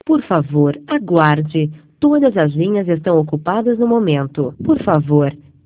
Por favor, aguarde. Todas as linhas estão ocupadas no momento. Por favor,